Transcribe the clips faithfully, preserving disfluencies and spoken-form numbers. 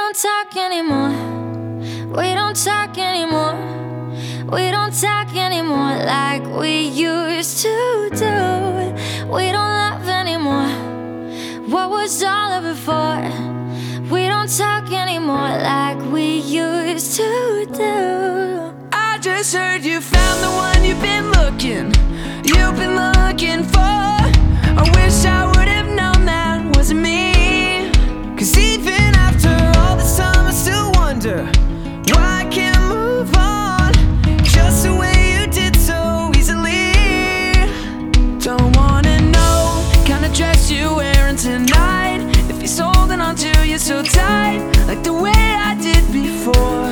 don't talk anymore. We don't talk anymore. We don't talk anymore like we used to do. We don't love anymore. What was all of it for? We don't talk anymore like we used to do. I just heard you found the one you've been looking, you've been looking for. I wish I would have known that wasn't me. Cause even after all this time I still wonder why I can't move on just the way you did so easily. Don't wanna know kind of dress you're wearing tonight, if he's holding on to you so tight like the way I did before.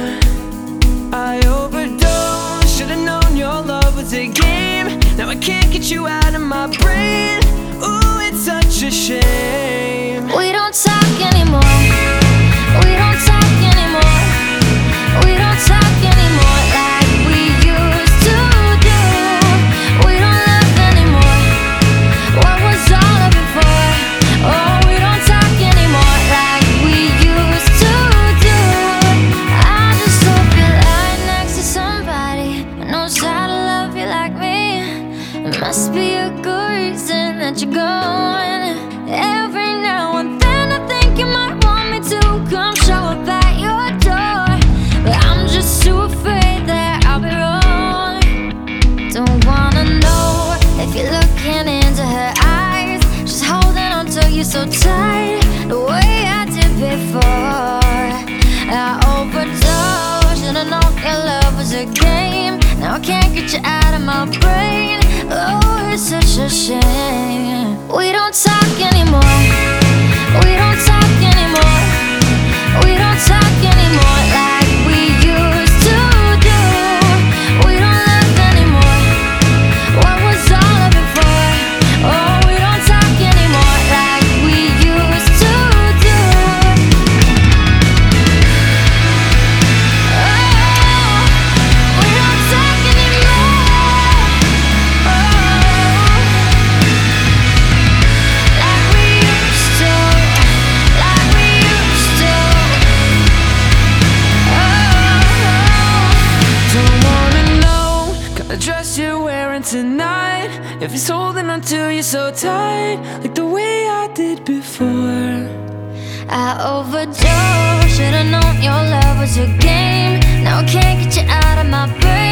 I overdosed, should've known your love was a game. Now I can't get you out of my brain. Ooh, it's such a shame. We don't talk anymore. We don't talk anymore. We don't talk anymore like we used to do. We don't love anymore. What was all of it for? Oh, we don't talk anymore like we used to do. I just hope you're lying next to somebody who knows how to love you like me. It must be a good reason that you're going. Every now and then I think you might want me to come show up at your door, but I'm just too afraid that I'll be wrong. Don't wanna know if you're looking into her eyes. She's holding on to you so tight, the way I did before. I overdosed, should've known your love was a game. Now I can't get you out of my brain. Oh, it's such a shame. We don't talk anymore. We don't talk anymore. We don't talk anymore like we used to do. We don't love anymore. What was all of it for? Oh, we don't talk anymore like we used to do. Oh, we don't talk anymore. Like we used to, like we used to. Oh, Don't wanna know kind of dress you're wearing tonight, if he's holding on to you so tight like the way I did before. I overdosed, should've known your love was a game. Now I can't get you out of my brain.